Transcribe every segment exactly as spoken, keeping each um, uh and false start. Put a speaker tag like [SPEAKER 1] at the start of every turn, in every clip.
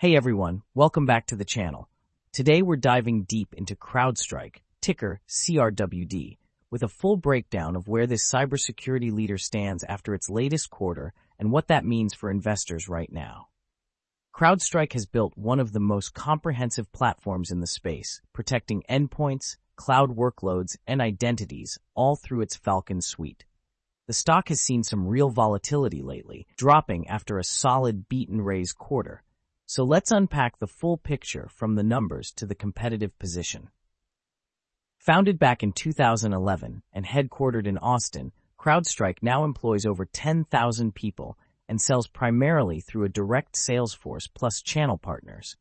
[SPEAKER 1] Hey everyone, welcome back to the channel. Today we're diving deep into CrowdStrike, ticker C R W D, with a full breakdown of where this cybersecurity leader stands after its latest quarter and what that means for investors right now. CrowdStrike has built one of the most comprehensive platforms in the space, protecting endpoints, cloud workloads, and identities, all through its Falcon suite. The stock has seen some real volatility lately, dropping after a solid beat-and-raise quarter. So let's unpack the full picture from the numbers to the competitive position. Founded back in two thousand eleven and headquartered in Austin, CrowdStrike now employs over ten thousand people and sells primarily through a direct sales force plus channel partners.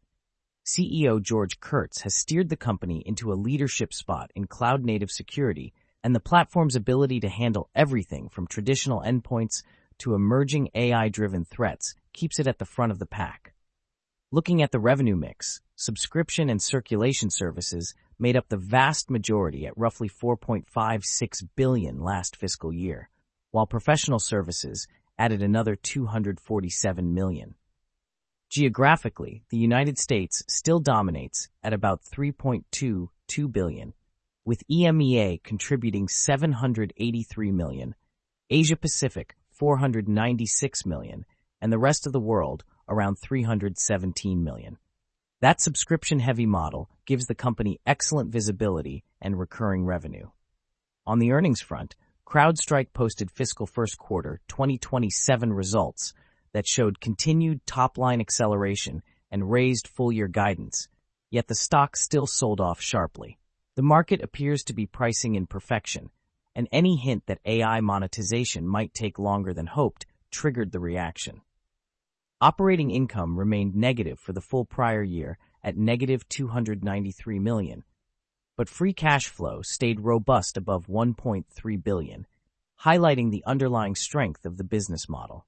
[SPEAKER 1] C E O George Kurtz has steered the company into a leadership spot in cloud-native security, and the platform's ability to handle everything from traditional endpoints to emerging A I-driven threats keeps it at the front of the pack. Looking at the revenue mix, subscription and circulation services made up the vast majority at roughly four point five six billion dollars last fiscal year, while professional services added another two hundred forty-seven million dollars. Geographically, the United States still dominates at about three point two two billion dollars, with E M E A contributing seven hundred eighty-three million dollars, Asia-Pacific four hundred ninety-six million dollars, and the rest of the world around three hundred seventeen million dollars. That subscription-heavy model gives the company excellent visibility and recurring revenue. On the earnings front, CrowdStrike posted fiscal first quarter twenty twenty-seven results that showed continued top-line acceleration and raised full-year guidance, yet the stock still sold off sharply. The market appears to be pricing in perfection, and any hint that A I monetization might take longer than hoped triggered the reaction. Operating income remained negative for the full prior year at negative two hundred ninety-three million dollars, but free cash flow stayed robust above one point three billion dollars, highlighting the underlying strength of the business model.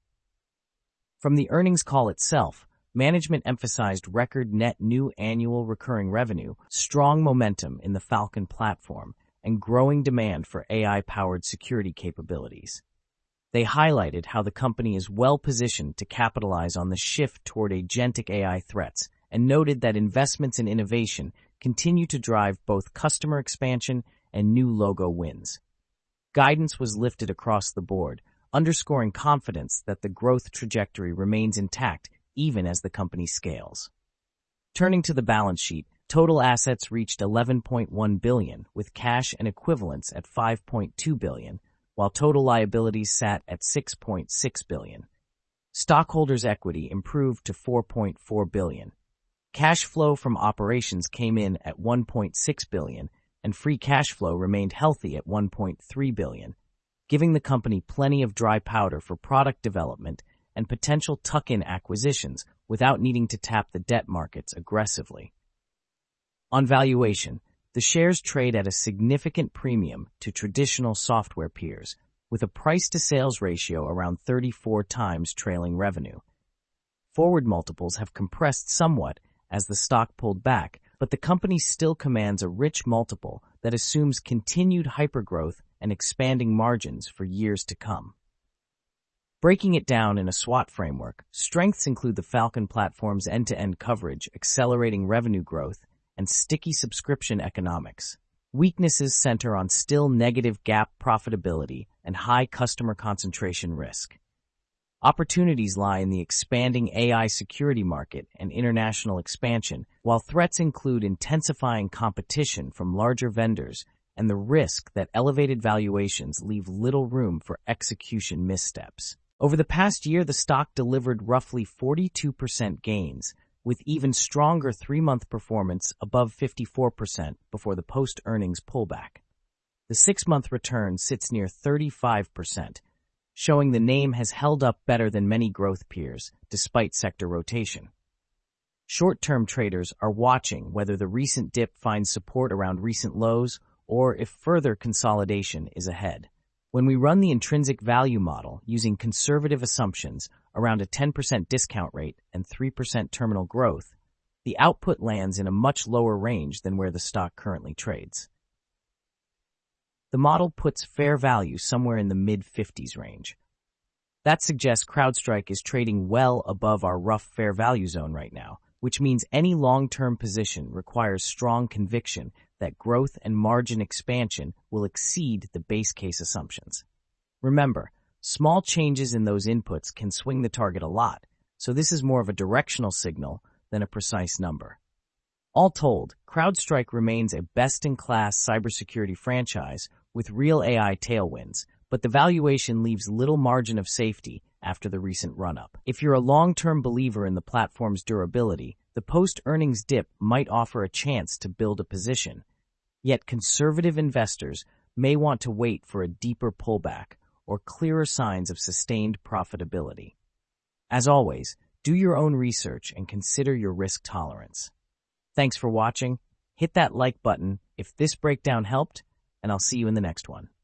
[SPEAKER 1] From the earnings call itself, management emphasized record net new annual recurring revenue, strong momentum in the Falcon platform, and growing demand for A I-powered security capabilities. They highlighted how the company is well-positioned to capitalize on the shift toward agentic A I threats and noted that investments in innovation continue to drive both customer expansion and new logo wins. Guidance was lifted across the board, underscoring confidence that the growth trajectory remains intact even as the company scales. Turning to the balance sheet, total assets reached eleven point one billion dollars, with cash and equivalents at five point two billion dollars, while total liabilities sat at six point six billion dollars. Stockholders' equity improved to four point four billion dollars. Cash flow from operations came in at one point six billion dollars, and free cash flow remained healthy at one point three billion dollars, giving the company plenty of dry powder for product development and potential tuck-in acquisitions without needing to tap the debt markets aggressively. On valuation, the shares trade at a significant premium to traditional software peers, with a price-to-sales ratio around thirty-four times trailing revenue. Forward multiples have compressed somewhat as the stock pulled back, but the company still commands a rich multiple that assumes continued hypergrowth and expanding margins for years to come. Breaking it down in a SWOT framework, strengths include the Falcon platform's end-to-end coverage, accelerating revenue growth, and sticky subscription economics. Weaknesses center on still negative GAAP profitability and high customer concentration risk. Opportunities lie in the expanding A I security market and international expansion, while threats include intensifying competition from larger vendors and the risk that elevated valuations leave little room for execution missteps. Over the past year, the stock delivered roughly forty-two percent gains, with even stronger three-month performance above fifty-four percent before the post-earnings pullback. The six-month return sits near thirty-five percent, showing the name has held up better than many growth peers, despite sector rotation. Short-term traders are watching whether the recent dip finds support around recent lows or if further consolidation is ahead. When we run the intrinsic value model using conservative assumptions around a ten percent discount rate and three percent terminal growth, the output lands in a much lower range than where the stock currently trades. The model puts fair value somewhere in the mid fifties range. That suggests CrowdStrike is trading well above our rough fair value zone right now, which means any long-term position requires strong conviction that growth and margin expansion will exceed the base case assumptions. Remember, small changes in those inputs can swing the target a lot, so this is more of a directional signal than a precise number. All told, CrowdStrike remains a best-in-class cybersecurity franchise with real A I tailwinds, but the valuation leaves little margin of safety after the recent run-up. If you're a long-term believer in the platform's durability, the post-earnings dip might offer a chance to build a position. Yet conservative investors may want to wait for a deeper pullback or clearer signs of sustained profitability. As always, do your own research and consider your risk tolerance. Thanks for watching. Hit that like button if this breakdown helped, and I'll see you in the next one.